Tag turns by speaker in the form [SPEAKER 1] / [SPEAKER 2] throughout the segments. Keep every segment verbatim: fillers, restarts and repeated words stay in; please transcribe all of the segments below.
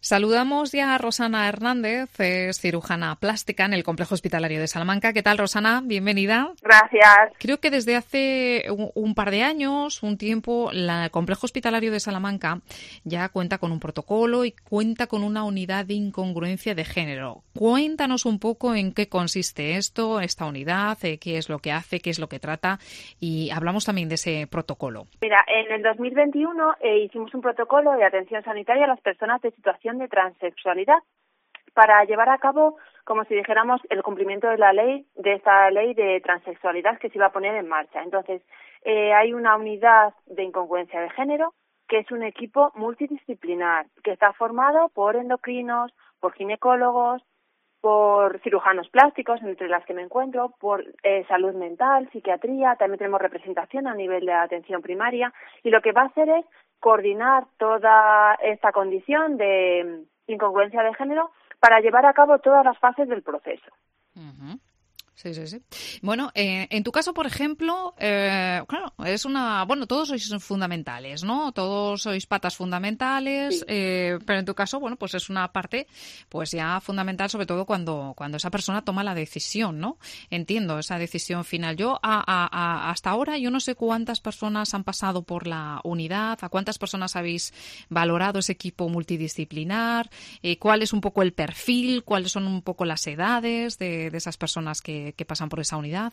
[SPEAKER 1] Saludamos ya a Rosana Hernández, es cirujana plástica en el Complejo Hospitalario de Salamanca. ¿Qué tal, Rosana? Bienvenida.
[SPEAKER 2] Gracias.
[SPEAKER 1] Creo que desde hace un, un par de años, un tiempo, la- el Complejo Hospitalario de Salamanca ya cuenta con un protocolo y cuenta con una unidad de incongruencia de género. Cuéntanos un poco en qué consiste esto, esta unidad, eh, qué es lo que hace, qué es lo que trata, y hablamos también de ese protocolo.
[SPEAKER 2] Mira, en el dos mil veintiuno eh, hicimos un protocolo de atención sanitaria a las personas de situación de transexualidad para llevar a cabo, como si dijéramos, el cumplimiento de la ley, de esta ley de transexualidad que se iba a poner en marcha. Entonces, eh, hay una unidad de incongruencia de género que es un equipo multidisciplinar que está formado por endocrinos, por ginecólogos, por cirujanos plásticos, entre las que me encuentro, por eh, salud mental, psiquiatría, también tenemos representación a nivel de atención primaria, y lo que va a hacer es coordinar toda esta condición de incongruencia de género para llevar a cabo todas las fases del proceso.
[SPEAKER 1] Uh-huh. Sí, sí, sí. Bueno, eh, en tu caso, por ejemplo, eh, claro, es una... Bueno, todos sois fundamentales, ¿no? Todos sois patas fundamentales,
[SPEAKER 2] Sí.
[SPEAKER 1] eh, pero en tu caso, bueno, pues es una parte pues ya fundamental, sobre todo cuando, cuando esa persona toma la decisión, ¿no? Entiendo esa decisión final. Yo, a, a, a- hasta ahora, yo no sé cuántas personas han pasado por la unidad, a cuántas personas habéis valorado ese equipo multidisciplinar, eh, cuál es un poco el perfil, cuáles son un poco las edades de, de esas personas que, que pasan por esa unidad.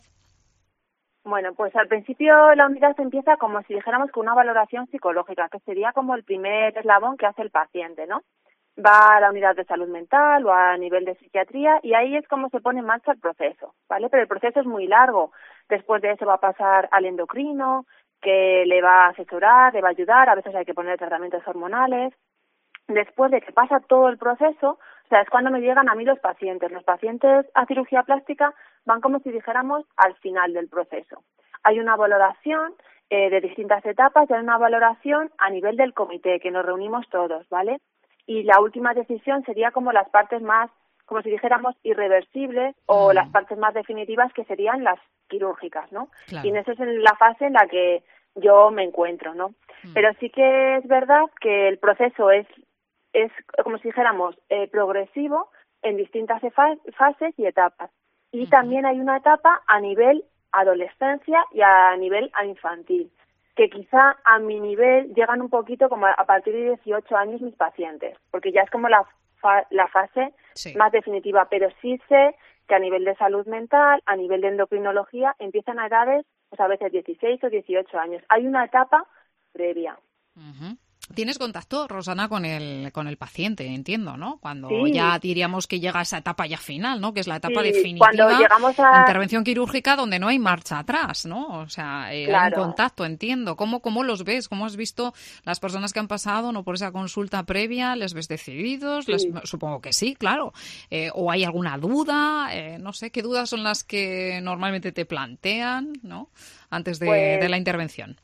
[SPEAKER 2] Bueno, pues al principio la unidad empieza como si dijéramos con una valoración psicológica, que sería como el primer eslabón que hace el paciente, ¿no? Va a la unidad de salud mental o a nivel de psiquiatría y ahí es como se pone en marcha el proceso, ¿vale? Pero el proceso es muy largo. Después de eso va a pasar al endocrino, que le va a asesorar, le va a ayudar, a veces hay que poner tratamientos hormonales. Después de que pasa todo el proceso, o sea, es cuando me llegan a mí los pacientes. Los pacientes a cirugía plástica van como si dijéramos al final del proceso. Hay una valoración eh, de distintas etapas y hay una valoración a nivel del comité, que nos reunimos todos, ¿vale? Y la última decisión sería como las partes más, como si dijéramos, irreversibles o las
[SPEAKER 1] Mm,
[SPEAKER 2] partes más definitivas que serían las quirúrgicas, ¿no? Y en
[SPEAKER 1] claro.
[SPEAKER 2] esa es la fase en la que yo me encuentro, ¿no?
[SPEAKER 1] Mm,
[SPEAKER 2] Pero sí que es verdad que el proceso es es como si dijéramos eh, progresivo en distintas fa- fases y etapas. Y
[SPEAKER 1] ujú.
[SPEAKER 2] también hay una etapa a nivel adolescencia y a nivel infantil, que quizá a mi nivel llegan un poquito como a, a partir de dieciocho años mis pacientes, porque ya es como la, fa- la fase
[SPEAKER 1] Sí.
[SPEAKER 2] más definitiva, pero sí sé que a nivel de salud mental, a nivel de endocrinología, empiezan a edades, pues a veces dieciséis o dieciocho años. Hay una etapa previa.
[SPEAKER 1] Ujú. Tienes contacto, Rosana, con el, con el paciente, entiendo, ¿no? Cuando
[SPEAKER 2] Sí,
[SPEAKER 1] ya diríamos que llega esa etapa ya final, ¿no? Que es la etapa
[SPEAKER 2] sí, cuando
[SPEAKER 1] definitiva,
[SPEAKER 2] llegamos a...
[SPEAKER 1] intervención quirúrgica donde no hay marcha atrás, ¿no? O sea, eh, hay un
[SPEAKER 2] Claro,
[SPEAKER 1] contacto, entiendo. ¿Cómo, cómo los ves? ¿Cómo has visto las personas que han pasado, no por esa consulta previa? ¿Les ves decididos? Les-
[SPEAKER 2] sí.
[SPEAKER 1] supongo que sí, claro. Eh, ¿o hay alguna duda? Eh, no sé, ¿qué dudas son las que normalmente te plantean, ¿no? Antes de, de
[SPEAKER 2] Pues
[SPEAKER 1] la intervención.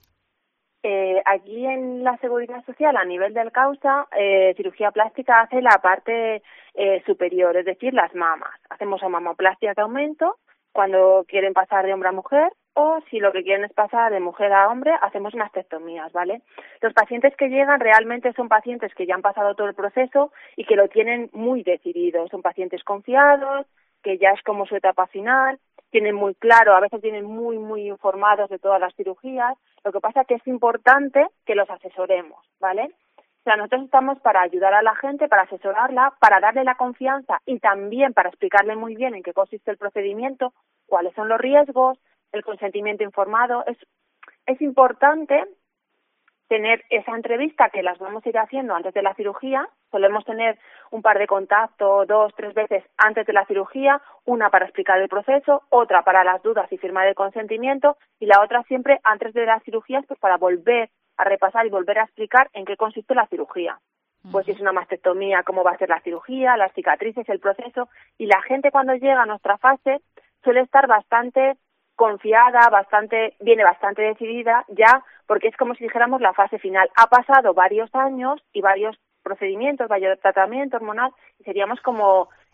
[SPEAKER 2] eh, aquí en la Seguridad Social, a nivel del causa, eh, cirugía plástica hace la parte eh, superior, es decir, las mamas. Hacemos o mamoplastia de aumento cuando quieren pasar de hombre a mujer o si lo que quieren es pasar de mujer a hombre, hacemos mastectomías, ¿vale? Los pacientes que llegan realmente son pacientes que ya han pasado todo el proceso y que lo tienen muy decidido. Son pacientes confiados, que ya es como su etapa final, tienen muy claro, a veces vienen muy, muy informados de todas las cirugías. Lo que pasa es que es importante que los asesoremos, ¿vale? O sea, nosotros estamos para ayudar a la gente, para asesorarla, para darle la confianza y también para explicarle muy bien en qué consiste el procedimiento, cuáles son los riesgos, el consentimiento informado. Es, es importante tener esa entrevista que las vamos a ir haciendo antes de la cirugía. Solemos tener un par de contactos, dos, tres veces antes de la cirugía, una para explicar el proceso, otra para las dudas y firmar el consentimiento y la otra siempre antes de las cirugías pues para volver a repasar y volver a explicar en qué consiste la cirugía. Pues si es una mastectomía, cómo va a ser la cirugía, las cicatrices, el proceso. Y la gente cuando llega a nuestra fase suele estar bastante confiada, bastante, viene bastante decidida ya, porque es como si dijéramos la fase final. Ha pasado varios años y varios procedimientos, varios tratamientos hormonal, y seríamos como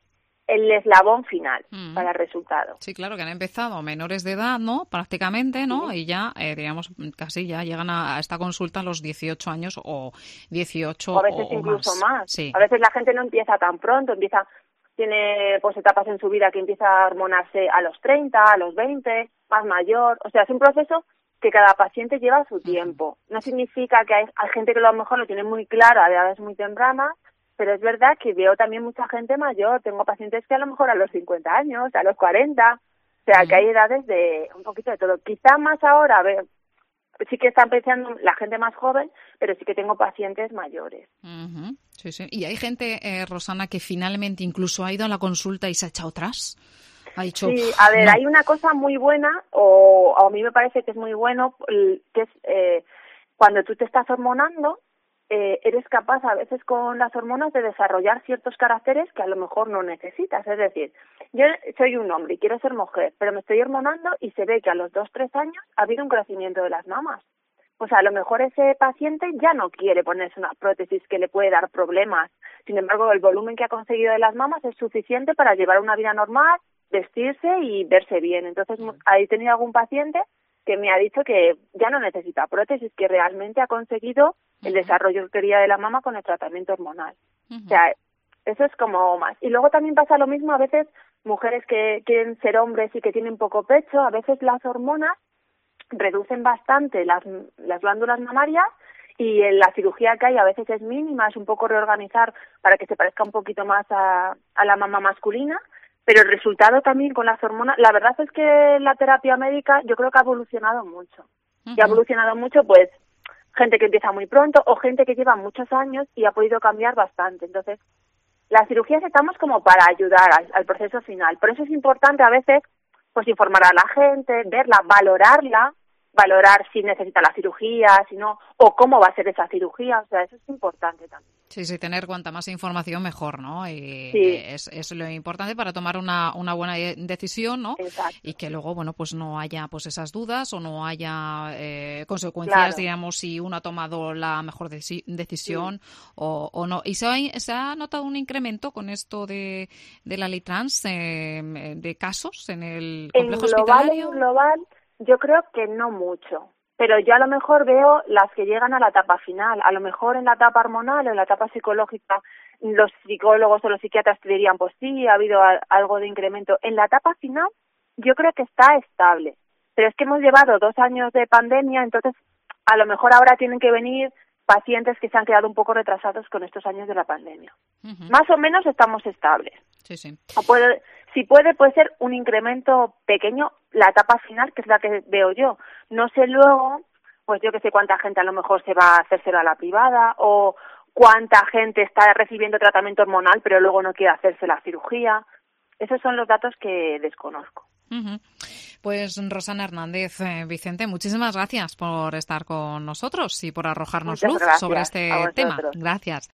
[SPEAKER 2] el eslabón final
[SPEAKER 1] Mm.
[SPEAKER 2] para el resultado.
[SPEAKER 1] Sí, claro, que han empezado menores de edad, ¿no? Prácticamente, ¿no?
[SPEAKER 2] Sí.
[SPEAKER 1] Y ya, eh, digamos, casi ya llegan a, a esta consulta a los dieciocho años o dieciocho
[SPEAKER 2] O a
[SPEAKER 1] o,
[SPEAKER 2] veces
[SPEAKER 1] o
[SPEAKER 2] incluso
[SPEAKER 1] más.
[SPEAKER 2] más.
[SPEAKER 1] Sí.
[SPEAKER 2] A veces la gente no empieza tan pronto, empieza, tiene pues etapas en su vida que empieza a hormonarse a los treinta, a los veinte, más mayor. O sea, es un proceso que cada paciente lleva su tiempo. No significa que hay, hay gente que a lo mejor lo tiene muy claro a edades muy tempranas, pero es verdad que veo también mucha gente mayor. Tengo pacientes que a lo mejor a los cincuenta años, a los cuarenta, o sea,
[SPEAKER 1] Mm.
[SPEAKER 2] que hay edades de un poquito de todo. Quizá más ahora, a ver, sí que está empezando la gente más joven, pero sí que tengo pacientes mayores.
[SPEAKER 1] Ujú. Sí, sí. Y hay gente, eh, Rosana, que finalmente incluso ha ido a la consulta y se ha echado atrás. Ha dicho,
[SPEAKER 2] Sí, a ver,
[SPEAKER 1] no.
[SPEAKER 2] hay una cosa muy buena, o, o a mí me parece que es muy bueno, el- que es eh, cuando tú te estás hormonando, eh, eres capaz a veces con las hormonas de desarrollar ciertos caracteres que a lo mejor no necesitas. Es decir, yo soy un hombre y quiero ser mujer, pero me estoy hormonando y se ve que a los dos, tres años ha habido un crecimiento de las mamas. Pues a lo mejor ese paciente ya no quiere ponerse una prótesis que le puede dar problemas. Sin embargo, el volumen que ha conseguido de las mamas es suficiente para llevar una vida normal, vestirse y verse bien. Entonces, he tenido algún paciente que me ha dicho que ya no necesita prótesis, que realmente ha conseguido el desarrollo que quería de la mama con el tratamiento hormonal.
[SPEAKER 1] Uh-huh.
[SPEAKER 2] O sea, eso es como más. Y luego también pasa lo mismo, a veces mujeres que quieren ser hombres y que tienen poco pecho, a veces las hormonas reducen bastante las, las glándulas mamarias y en la cirugía que hay a veces es mínima, es un poco reorganizar para que se parezca un poquito más a, a la mama masculina, pero el resultado también con las hormonas, la verdad es que la terapia médica yo creo que ha evolucionado mucho. Uh-huh. Y ha evolucionado mucho, pues, gente que empieza muy pronto o gente que lleva muchos años y ha podido cambiar bastante. Entonces, las cirugías estamos como para ayudar al, al proceso final. Por eso es importante a veces pues informar a la gente, verla, valorarla, valorar si necesita la cirugía, si no, o cómo va a ser esa cirugía, o sea, eso es importante también.
[SPEAKER 1] Sí, sí, tener cuanta más información mejor, ¿no? Y
[SPEAKER 2] sí.
[SPEAKER 1] es, es lo importante para tomar una, una buena decisión, ¿no?
[SPEAKER 2] Exacto.
[SPEAKER 1] Y que luego, bueno, pues no haya pues esas dudas o no haya eh, consecuencias, claro. digamos, si uno ha tomado la mejor deci- decisión sí. o, o no. ¿Y se ha, se ha notado un incremento con esto de, de la ley trans, eh, de casos en el complejo
[SPEAKER 2] en global,
[SPEAKER 1] hospitalario?
[SPEAKER 2] En global, yo creo que no mucho. Pero yo a lo mejor veo las que llegan a la etapa final. A lo mejor en la etapa hormonal o en la etapa psicológica, los psicólogos o los psiquiatras te dirían, pues sí, ha habido algo de incremento. En la etapa final, yo creo que está estable. Pero es que hemos llevado dos años de pandemia, entonces a lo mejor ahora tienen que venir pacientes que se han quedado un poco retrasados con estos años de la pandemia. Uh-huh. Más o menos estamos estables.
[SPEAKER 1] Sí, sí.
[SPEAKER 2] O puede, si puede, puede ser un incremento pequeño la etapa final, que es la que veo yo. No sé luego, pues yo que sé cuánta gente a lo mejor se va a hacérselo a la privada o cuánta gente está recibiendo tratamiento hormonal pero luego no quiere hacerse la cirugía. Esos son los datos que desconozco.
[SPEAKER 1] Uh-huh. Pues Rosana Hernández, eh, Vicente, muchísimas gracias por estar con nosotros y por arrojarnos
[SPEAKER 2] Muchas
[SPEAKER 1] luz
[SPEAKER 2] gracias
[SPEAKER 1] sobre este tema. Gracias.